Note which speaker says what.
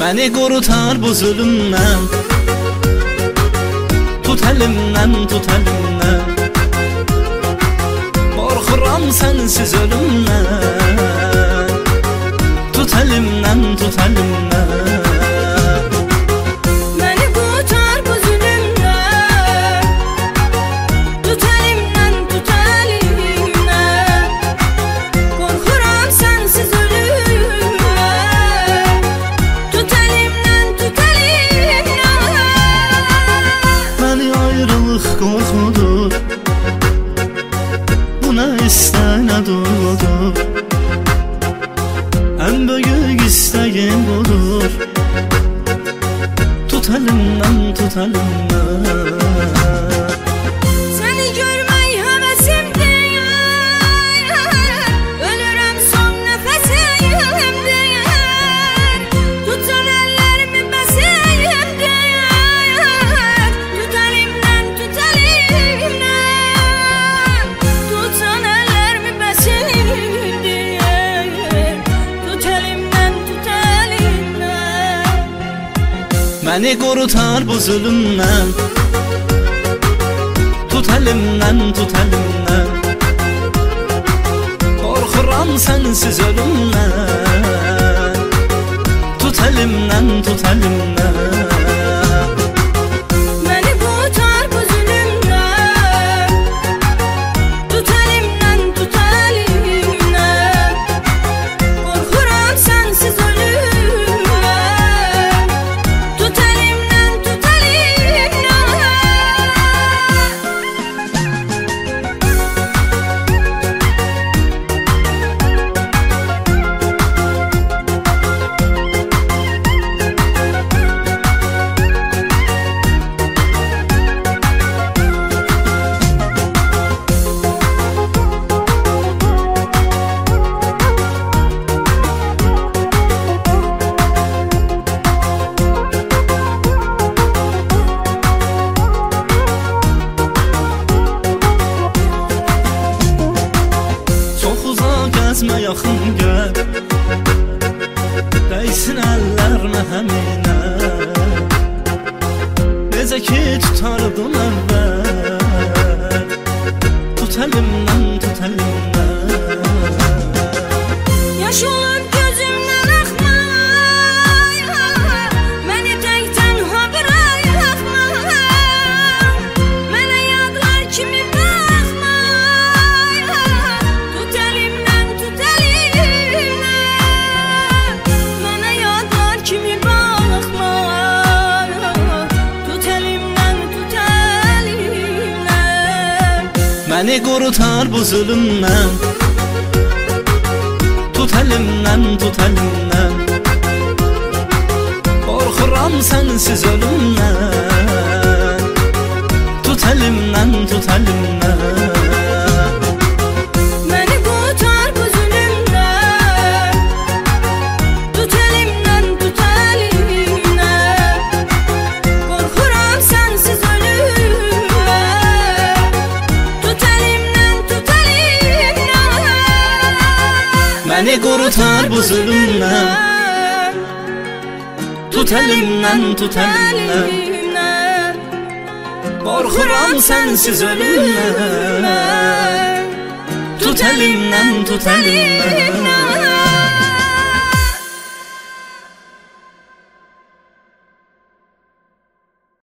Speaker 1: Məni qurutar bu zulümdən, tut əlimdən, tut əlimdən. Qorxuram sənsiz ölümdən, tut əlimdən, tut əlimdən.
Speaker 2: Məni qurutar bu zulümdən, tut əlimdən, tut əlimdən. Qorxuram sənsiz ölümdən, tut əlimdən, tut əlimdən.
Speaker 1: Məni ayrılıq qorxudur, buna istəyinə durdur. Ən böyük istəyim budur, tut əlimdən, tut əlimdən.
Speaker 2: Səni görmək həvəsimdir, ölürəm son nəfəsimdir. Tutsan əllərimi bəsimdir, tut əlimdən, tut əlimdən. Tutsan əllərimi bəsimdir, tut əlimdən, tut əlimdən.
Speaker 1: Məni qurutar bu zulümdən, tut əlimdən, tut əlimdən. Qorxuram sənsiz ölümdən, tut əlimdən, tut əlimdən.
Speaker 2: Məni qurutar bu zulümdən, tut əlimdən, tut əlimdən. Qorxuram sənsiz ölümdən, tut əlimdən, tut əlimdən.
Speaker 1: Gəzmə yaxın gəl, dəysin əllərimə həminə. Necə ki tutardım əvvəl, tut əlimdən, tut əlimdən.
Speaker 2: Yaş olub gözümdən axmay, məni tək tənha buraxma. Mənə yadlar kimi baxmay, tut əlimdən, tut əlimdən. Mənə yadlar kimi baxmay, tut əlimdən, tut əlimdən.
Speaker 1: Məni qurutar bu zulümdən, tut əlimdən, tut əlimdən. Qorxuram sənsiz ölümdən, tut əlimdən, tut əlimdən.
Speaker 2: Məni qurutar bu zulümdən, tut əlimdən, tut əlimdən. Qorxuram sənsiz ölümdən, tut əlimdən, tut əlimdən.
Speaker 1: Məni qurutar bu zulümdən, tut əlimdən, tut əlimdən. Qorxuram sənsiz ölümdən, tut əlimdən, tut əlimdən.